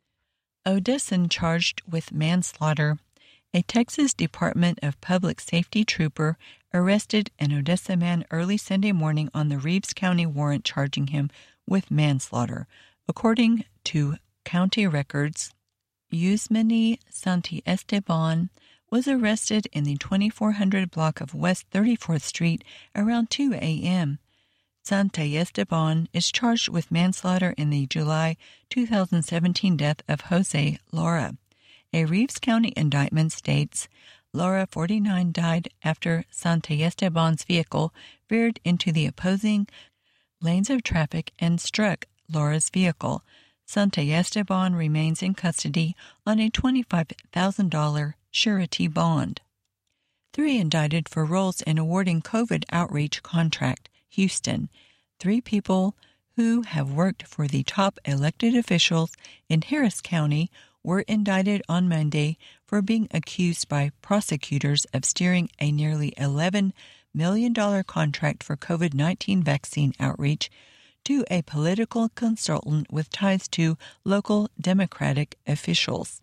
Odessan charged with manslaughter. A Texas Department of Public Safety trooper arrested an Odessa man early Sunday morning on the Reeves County warrant charging him with manslaughter. According to county records, Yusmani Santiesteban was arrested in the twenty-four hundred block of West thirty-fourth Street around two a.m. Santiesteban is charged with manslaughter in the July two thousand seventeen death of Jose Lara. A Reeves County indictment states Lara, forty-nine, died after Santiesteban's vehicle veered into the opposing lanes of traffic and struck Lara's vehicle. Santiesteban remains in custody on a twenty-five thousand dollars surety bond. Three indicted for roles in awarding COVID outreach contract, Houston. Three people who have worked for the top elected officials in Harris County were indicted on Monday for being accused by prosecutors of steering a nearly eleven million dollars contract for COVID nineteen vaccine outreach to a political consultant with ties to local Democratic officials.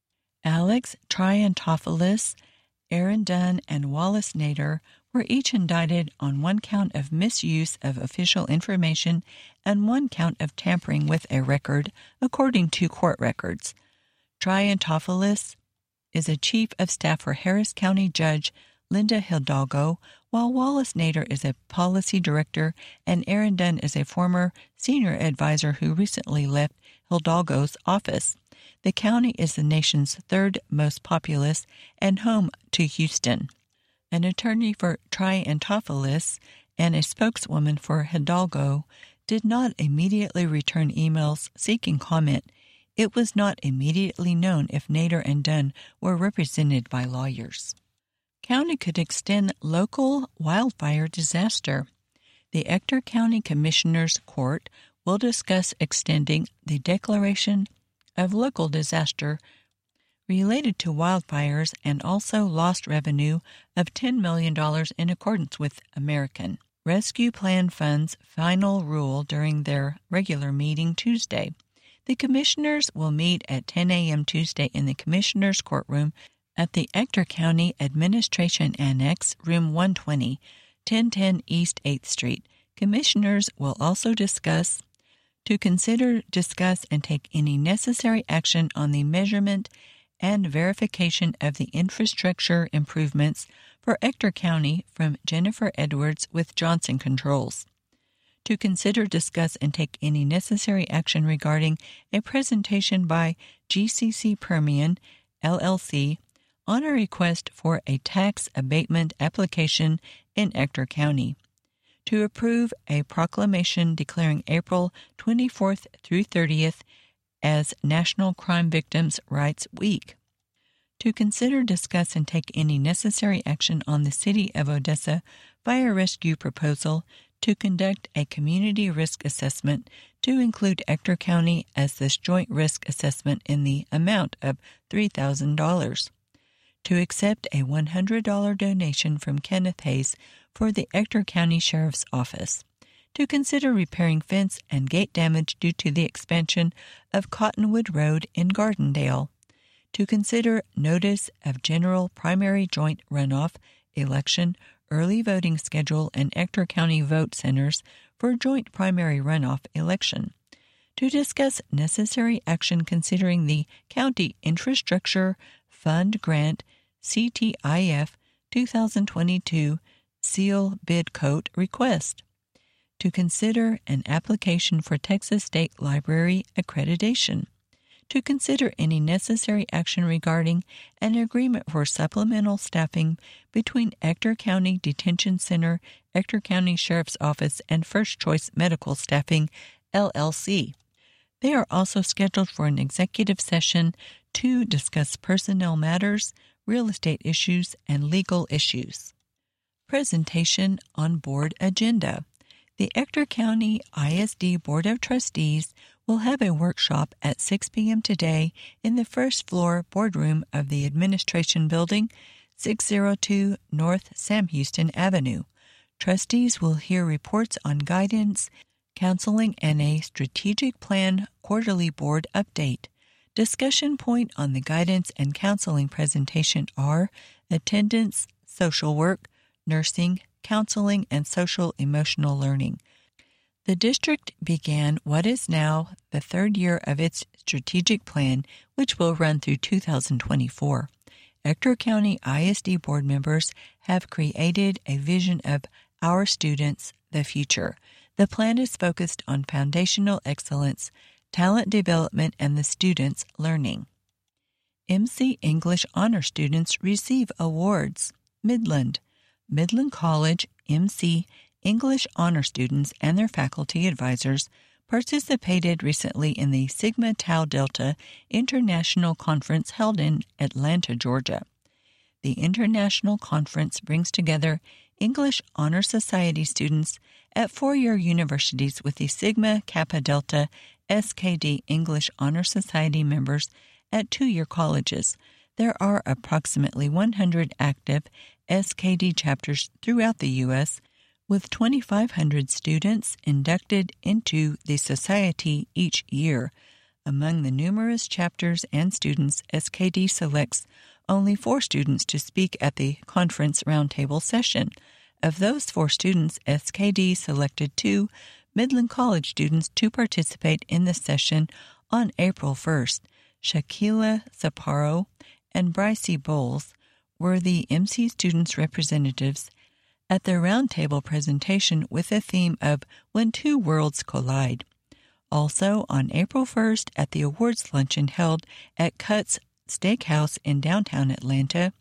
Alex Triantafyllis, Aaron Dunn, and Wallace Nader were each indicted on one count of misuse of official information and one count of tampering with a record, according to court records. Triantafyllis is a chief of staff for Harris County Judge Linda Hidalgo, while Wallace Nader is a policy director and Aaron Dunn is a former senior advisor who recently left Hidalgo's office. The county is the nation's third most populous and home to Houston. An attorney for Triantafyllis and a spokeswoman for Hidalgo did not immediately return emails seeking comment. It was not immediately known if Nader and Dunn were represented by lawyers. County could extend local wildfire disaster. The Ector County Commissioners Court will discuss extending the declaration of local disaster related to wildfires and also lost revenue of ten million dollars in accordance with American Rescue Plan Fund's final rule during their regular meeting Tuesday. The commissioners will meet at ten a.m. Tuesday in the Commissioners' Courtroom at the Ector County Administration Annex, Room one twenty, ten ten East eighth Street. Commissioners will also discuss, to consider, discuss, and take any necessary action on the measurement and verification of the infrastructure improvements for Ector County from Jennifer Edwards with Johnson Controls. To consider, discuss, and take any necessary action regarding a presentation by G C C Permian, L L C, on a request for a tax abatement application in Ector County. To approve a proclamation declaring April twenty-fourth through thirtieth as National Crime Victims' Rights Week. To consider, discuss, and take any necessary action on the City of Odessa fire rescue proposal to conduct a community risk assessment to include Ector County as this joint risk assessment in the amount of three thousand dollars. To accept a one hundred dollars donation from Kenneth Hayes for the Ector County Sheriff's Office. To consider repairing fence and gate damage due to the expansion of Cottonwood Road in Gardendale. To consider notice of general primary joint runoff election early voting schedule and Ector County vote centers for joint primary runoff election. To discuss necessary action considering the County Infrastructure Fund Grant C T I F twenty twenty-two Seal Bid Coat request. To consider an application for Texas State Library accreditation. To consider any necessary action regarding an agreement for supplemental staffing between Ector County Detention Center, Ector County Sheriff's Office, and First Choice Medical Staffing, L L C. They are also scheduled for an executive session to discuss personnel matters, real estate issues, and legal issues. Presentation on Board Agenda. The Ector County I S D Board of Trustees will have a workshop at six p.m. today in the first floor boardroom of the Administration Building, six oh two North Sam Houston Avenue. Trustees will hear reports on guidance, counseling, and a strategic plan quarterly board update. Discussion point on the guidance and counseling presentation are attendance, social work, nursing, counseling, and social emotional learning. The district began what is now the third year of its strategic plan, which will run through two thousand twenty-four. Ector County I S D board members have created a vision of our students, the future. The plan is focused on foundational excellence, talent development, and the students' learning. M C English Honor students receive awards. Midland. Midland College M C English Honor students and their faculty advisors participated recently in the Sigma Tau Delta International Conference held in Atlanta, Georgia. The international conference brings together English Honor Society students at four-year universities with the Sigma Kappa Delta S K D English Honor Society members at two-year colleges. There are approximately one hundred active S K D chapters throughout the U S, with twenty-five hundred students inducted into the society each year. Among the numerous chapters and students, S K D selects only four students to speak at the conference roundtable session. Of those four students, S K D selected two Midland College students to participate in the session on April first. Shaquila Sapparo and Brycey Bowles were the M C students' representatives at their roundtable presentation with the theme of When Two Worlds Collide. Also, on April first, at the awards luncheon held at Cut's Steakhouse in downtown Atlanta,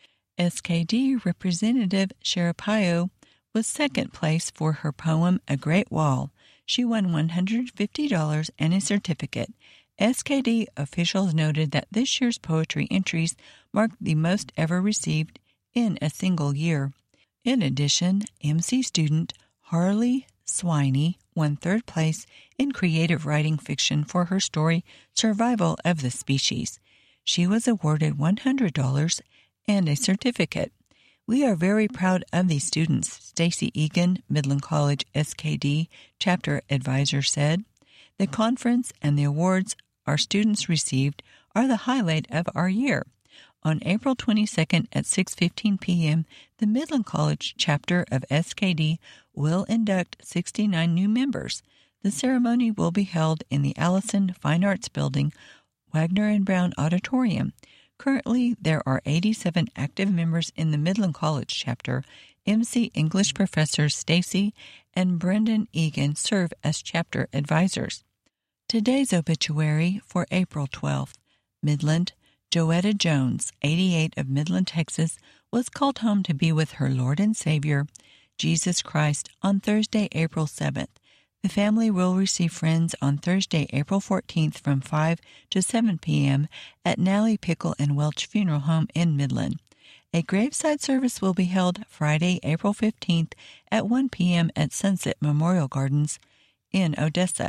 S K D Representative Sharapayo was second place for her poem A Great Wall. She won one hundred fifty dollars and a certificate. S K D officials noted that this year's poetry entries marked the most ever received in a single year. In addition, M C student Harley Swiney won third place in creative writing fiction for her story Survival of the Species. She was awarded one hundred dollars and a certificate. We are very proud of these students, Stacy Egan, Midland College S K D chapter advisor, said. The conference and the awards our students received are the highlight of our year. On April twenty-second at six fifteen p.m., the Midland College chapter of S K D will induct sixty-nine new members. The ceremony will be held in the Allison Fine Arts Building, Wagner and Brown Auditorium. Currently, there are eighty-seven active members in the Midland College chapter. M C English professors Stacy and Brendan Egan serve as chapter advisors. Today's obituary for April twelfth. Midland. Joetta Jones, eighty-eight, of Midland, Texas, was called home to be with her Lord and Savior, Jesus Christ, on Thursday, April seventh. The family will receive friends on Thursday, April fourteenth from five to seven p.m. at Nally Pickle and Welch Funeral Home in Midland. A graveside service will be held Friday, April fifteenth at one p.m. at Sunset Memorial Gardens in Odessa.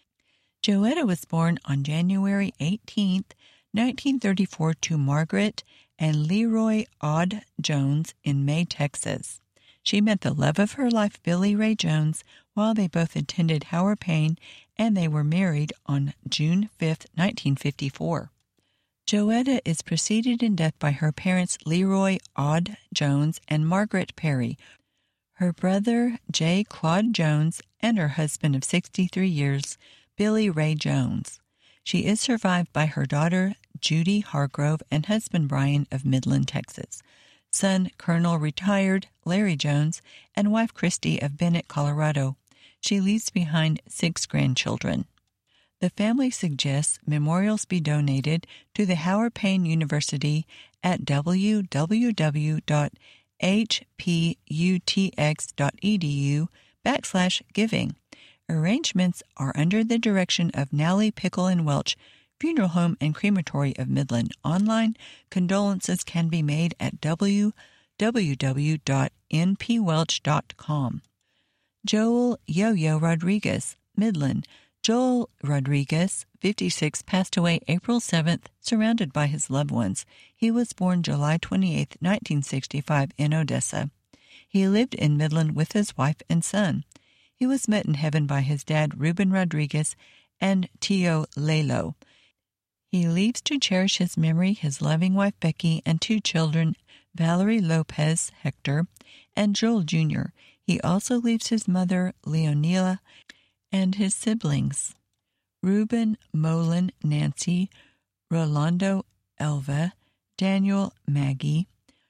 Joetta was born on January eighteenth, nineteen thirty-four, to Margaret and Leroy Odd Jones in May, Texas. She met the love of her life, Billy Ray Jones, while they both attended Howard Payne, and they were married on June fifth, nineteen fifty-four. Joetta is preceded in death by her parents Leroy Odd Jones and Margaret Perry, her brother J. Claude Jones, and her husband of sixty-three years, Billy Ray Jones. She is survived by her daughter Judy Hargrove and husband Brian of Midland, Texas, son Colonel retired Larry Jones, and wife Christy of Bennett, Colorado. She leaves behind six grandchildren. The family suggests memorials be donated to the Howard Payne University at w w w dot h p u t x dot e d u backslash giving. Arrangements are under the direction of Nally Pickle and Welch, Funeral Home and Crematory of Midland. Online condolences can be made at w w w dot n p welch dot com. Joel Yo-Yo Rodriguez, Midland. Joel Rodriguez, fifty-six, passed away April seventh, surrounded by his loved ones. He was born July twenty-eighth, nineteen sixty-five, in Odessa. He lived in Midland with his wife and son. He was met in heaven by his dad, Ruben Rodriguez, and Tio Lalo. He leaves to cherish his memory his loving wife, Becky, and two children, Valerie Lopez Hector and Joel Junior He also leaves his mother, Leonila, and his siblings, Reuben, Molin, Nancy, Rolando, Elva, Daniel, Maggie,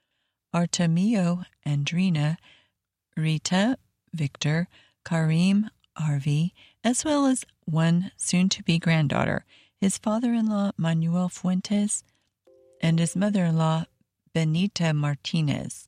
Artemio, Andrina, Rita, Victor, Karim, Harvey, as well as one soon-to-be granddaughter, his father-in-law, Manuel Fuentes, and his mother-in-law, Benita Martinez,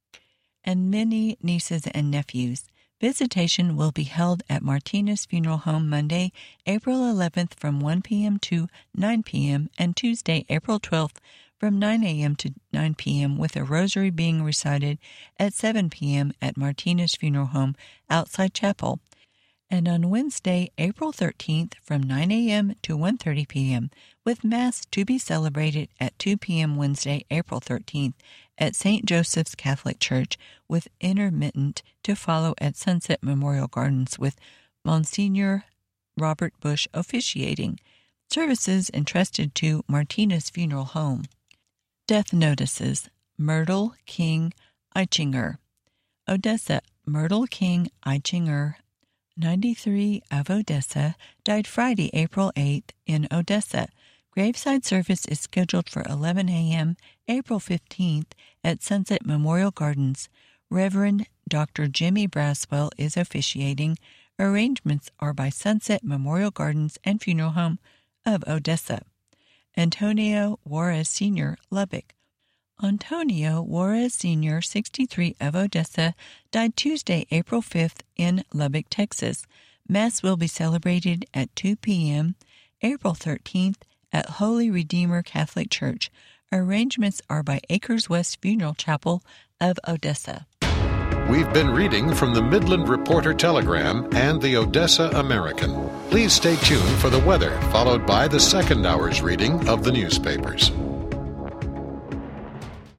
and many nieces and nephews. Visitation will be held at Martinez Funeral Home Monday, April eleventh from one p.m. to nine p.m. and Tuesday, April twelfth from nine a.m. to nine p.m. with a rosary being recited at seven p.m. at Martinez Funeral Home outside chapel. And on Wednesday, April thirteenth from nine a.m. to one thirty p.m. with Mass to be celebrated at two p.m. Wednesday, April thirteenth at Saint Joseph's Catholic Church, with intermittent to follow at Sunset Memorial Gardens with Monsignor Robert Bush officiating. Services entrusted to Martinez Funeral Home. Death notices. Myrtle King Eichinger. Odessa. Myrtle King Eichinger, ninety-three, of Odessa, died Friday, April eighth, in Odessa. Graveside service is scheduled for eleven a.m., April fifteenth, at Sunset Memorial Gardens. Reverend Doctor Jimmy Braswell is officiating. Arrangements are by Sunset Memorial Gardens and Funeral Home of Odessa. Antonio Juarez Senior, Lubbock. Antonio Juarez Senior, sixty-three, of Odessa, died Tuesday, April fifth, in Lubbock, Texas. Mass will be celebrated at two p.m., April thirteenth, at Holy Redeemer Catholic Church. Arrangements are by Acres West Funeral Chapel of Odessa. We've been reading from the Midland Reporter Telegram and the Odessa American. Please stay tuned for the weather, followed by the second hour's reading of the newspapers.